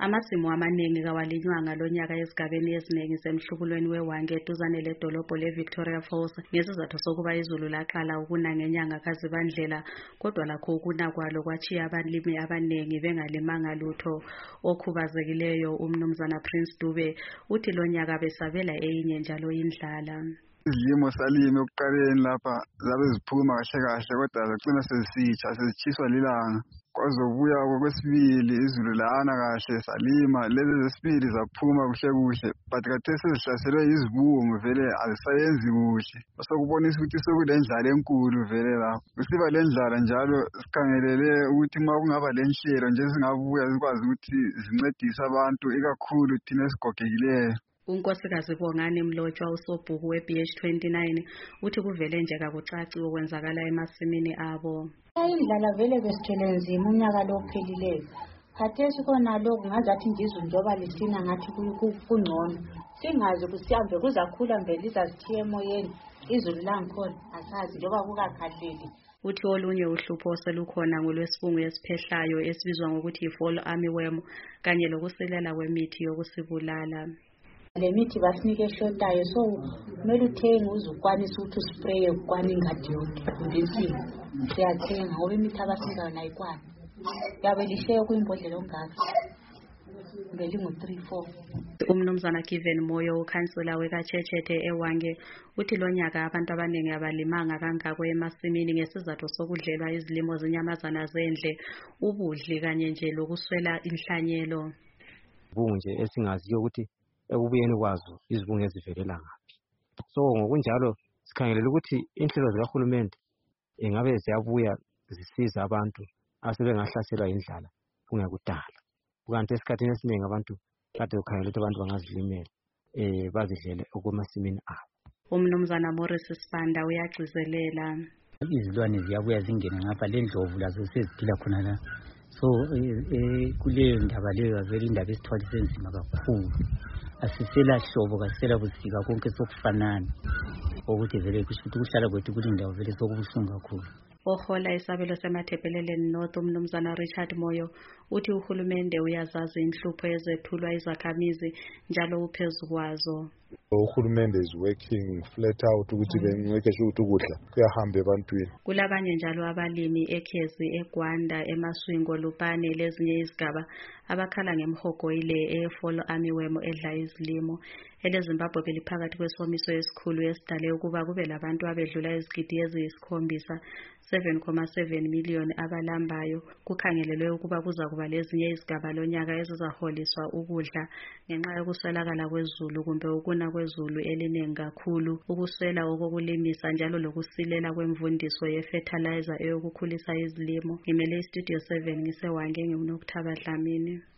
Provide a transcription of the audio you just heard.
Amasimu amaningi kawalinywanga lonyaka ezigabeni eziningi zemhlubulweni weWange eduzane ledolobho leVictoria Falls ngesizathu sokuba izulu laqala ukuna ngenyanga kaZibandlela, kodwa lakho ukuna kwalo kwachiya abalimi abaningi bengalimanga lutho. Okhubazekileyo uMnumzana Prince Dube uthi lonyaka besabela eyinye njalo indlala. Izilimo salime ekuqaleni lapha zabe ziphuma kahle kodwa zagcina sezichiswa lilanga. Kwazobuya kwesibili izulu lana kahle salima, lezi zesibili zaphuma kuhle but khathesi sezihlaselwe yizibungu vele azisayenzi kuhle. Sekubonisa ukuthi sekulendlala enkulu vele lapho. Kusiba lendlala njalo sikhangelele ukuthi uma kungaba lenhlelo nje singabuya zikwazi ukuthi zincedise abantu ikakhulu thina esigogekileyo. uNkosikazi Bongani Mlotshwa usobhuku weBH29 uthi kuvele nje kakucaci okwenzakala emasimini abo. Indlala vele besithele nzima unyaka lo ophelileyo. Khathesi khona lokhu ngazathi nje njoba lisina ngathi kungcono. Singazi kusihambe kuzakhula mvele izazithiye emoyeni. Izulu langikhona asazi njoba kukakhahleli. Uthi olunye uhlupho selukhona ngolwesibungu esiphehlayo esibizwa ngokuthi i-fall armyworm kanye lokusilela kwemithi yokusibulala. Le mithi basinike eshotayo so kumele uthenge uzukwanisa ukuthi uspraye ukwana ingadi yonke ndisini siyathenga ngoba imithi abasinika yona ayikwani yabe lishiye kuyimbodlela ongaka ngelingo 3-4. uMnumzana Given Moyo ukhansela wekaChechete eWange uthi lonyaka abantu abaningi abalimanga kangako emasimini ngesizathu sokudlelwa izilimo zenyamazana zendle, ubudli kanye nje lokuswela inhlanyelo. Bunje esingaziyo ukuthi ekubuyeni kwazo izibungu ezivelela ngaphi. So ngokunjalo sikhangelela ukuthi inhlelo zikahulumende ingabe ziyabuya zisiza abantu asebengahlaselwa indlala kungekudala. Kanti esikhathini esiningi abantu kade ukhangelela ukuthi abantu bangazilimela bazidlele okwemasimini abo. uMnumzana Morris Sibanda uyagcizelela. Izilwane ziyabuya zingene ngapha lendlovu lazo seziphila khona la. So kuleyo ndaba leyo vele indaba esithwalise nzima kakhulu. Asisela hlobo kasisela busika konke sokufanana ukuthi vele kusho ukuthi kuhlala kwethu kulindawo vele sokubuhlungu kakhulu. Ohola isabelo semathebheleleni North uMnumzana Richard Moyo uthi uhulumende uyazazi inhlupho ezethulwa izakhamizi njalo uphezu kwazo. Uhulumende is working flat out ukuthi benqekeshe ukuthi ukudla kuyahamba ebantwini. Kulabanye njalo abalimi eKhezi, eGwanda, eMaswingo, Lupane lezinye izigaba abakhala ngemhogo ile e-fall armyworm edla izilimo. EleZimbabwe beliphakathi kwesomiso esikhulu esidale ukuba kube labantu abedlula izigidi eziyisi7 7.7 million abalambayo. Kukhangelelwe ukuba kuza kuba lezinye izigaba lonyaka ezizaholiswa ukudla ngenxa yokuswelakala kwezulu kumbe ukuna kwezulu eliningi kakhulu, ukuswela okokulimisa njalo lokusilela kwemvundiso ye-fertilizer eyokukhulisa izilimo. Ngimele iStudio 7 ngiseWange ngiNokthaba Dlamini.